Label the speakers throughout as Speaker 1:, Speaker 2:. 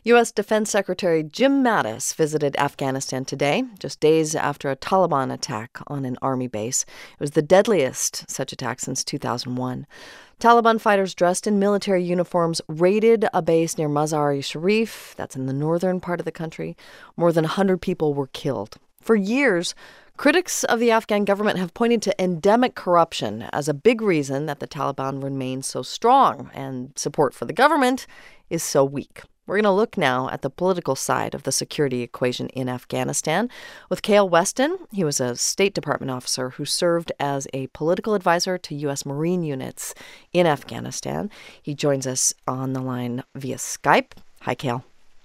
Speaker 1: U.S. Defense Secretary Jim Mattis visited Afghanistan today, just days after a Taliban attack on an army base. It was the deadliest such attack since 2001. Taliban fighters dressed in military uniforms raided a base near Mazar-e-Sharif, that's in the northern part of the country. More than 100 people were killed. For years, critics of the Afghan government have pointed to endemic corruption as a big reason that the Taliban remains so strong and support for the government is so weak. We're going to look now at the political side of the security equation in Afghanistan with Cale Weston. He was a State Department officer who served as a political advisor to U.S. Marine units in Afghanistan. He joins us on the line via Skype. Hi, Cale.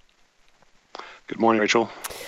Speaker 2: Good morning, Rachel.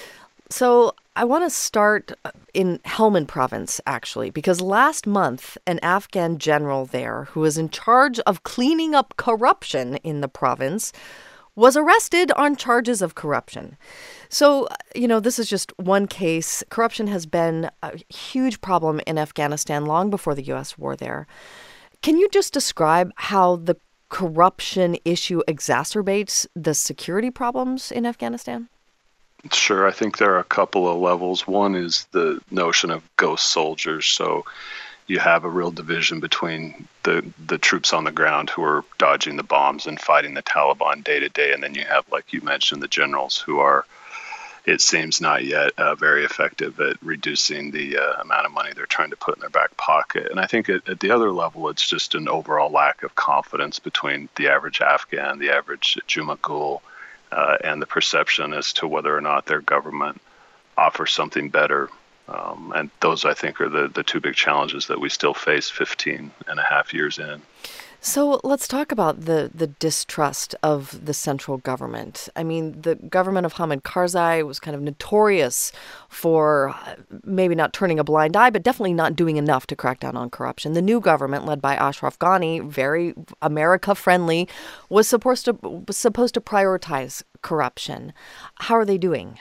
Speaker 1: So I want to start in Helmand province, actually, because last month, an Afghan general there who was in charge of cleaning up corruption in the province was arrested on charges of corruption. So, this is just one case. Corruption has been a huge problem in Afghanistan long before the U.S. war there. Can you just describe how the corruption issue exacerbates the security problems in Afghanistan?
Speaker 2: Sure. I think there are a couple of levels. One is the notion of ghost soldiers. So you have a real division between the troops on the ground who are dodging the bombs and fighting the Taliban day to day. And then you have, like you mentioned, the generals who are, it seems, not yet very effective at reducing the amount of money they're trying to put in their back pocket. And I think at the other level, it's just an overall lack of confidence between the average Afghan, the average Jumagul, and the perception as to whether or not their government offers something better. And those, I think, are the two big challenges that we still face 15 and a half years in.
Speaker 1: So let's talk about the distrust of the central government. I mean, the government of Hamid Karzai was kind of notorious for maybe not turning a blind eye, but definitely not doing enough to crack down on corruption. The new government, led by Ashraf Ghani, very America-friendly, was supposed to prioritize corruption. How are they doing?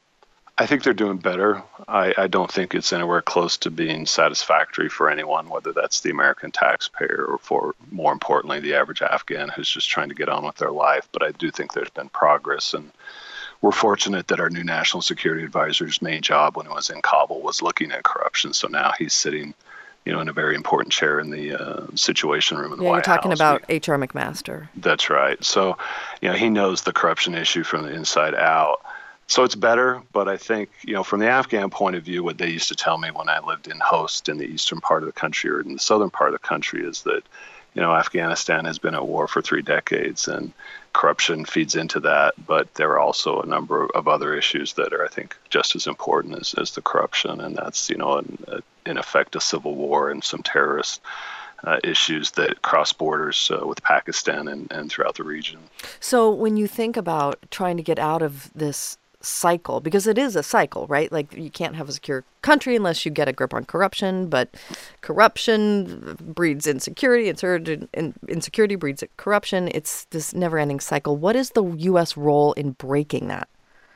Speaker 2: I think they're doing better. I don't think it's anywhere close to being satisfactory for anyone, whether that's the American taxpayer or, for more importantly, the average Afghan who's just trying to get on with their life. But I do think there's been progress, and we're fortunate that our new national security advisor's main job when he was in Kabul was looking at corruption. So now he's sitting, in a very important chair in the Situation Room in the White House.
Speaker 1: You're talking about H.R. McMaster.
Speaker 2: That's right. So, he knows the corruption issue from the inside out. So it's better, but I think, from the Afghan point of view, what they used to tell me when I lived in Host in the eastern part of the country or in the southern part of the country is that, Afghanistan has been at war for 3 decades and corruption feeds into that. But there are also a number of other issues that are, I think, just as important as the corruption. And that's, in effect, a civil war and some terrorist issues that cross borders with Pakistan and throughout the region.
Speaker 1: So when you think about trying to get out of this cycle, because it is a cycle, right? Like, you can't have a secure country unless you get a grip on corruption, but corruption breeds insecurity, insecurity breeds corruption. It's this never-ending cycle. What is the U.S. role in breaking that?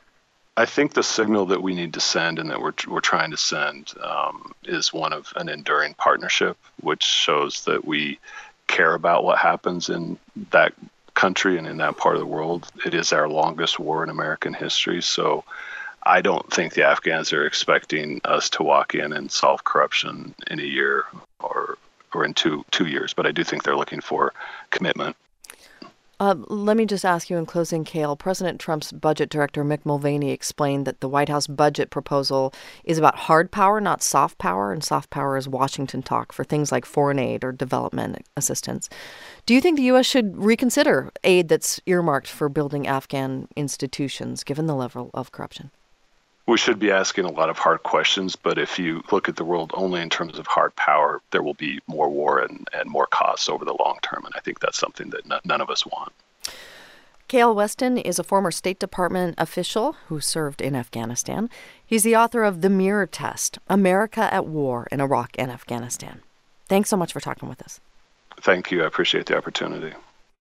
Speaker 2: I think the signal that we need to send and that we're trying to send is one of an enduring partnership, which shows that we care about what happens in that country and in that part of the world. It is our longest war in American history. So I don't think the Afghans are expecting us to walk in and solve corruption in a year or in two years. But I do think they're looking for commitment.
Speaker 1: Let me just ask you in closing, Cale. President Trump's budget director, Mick Mulvaney, explained that the White House budget proposal is about hard power, not soft power, and soft power is Washington talk for things like foreign aid or development assistance. Do you think the U.S. should reconsider aid that's earmarked for building Afghan institutions, given the level of corruption?
Speaker 2: We should be asking a lot of hard questions, but if you look at the world only in terms of hard power, there will be more war and more costs over the long term, and I think that's something that none of us want.
Speaker 1: Cale Weston is a former State Department official who served in Afghanistan. He's the author of The Mirror Test, America at War in Iraq and Afghanistan. Thanks so much for talking with us.
Speaker 2: Thank you. I appreciate the opportunity.